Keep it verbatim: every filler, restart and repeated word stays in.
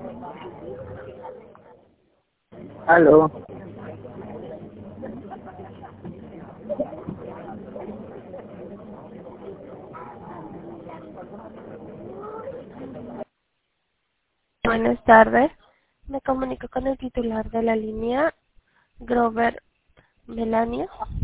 Aló. Buenas tardes. Me comunico con el titular de la línea, Grover Melania.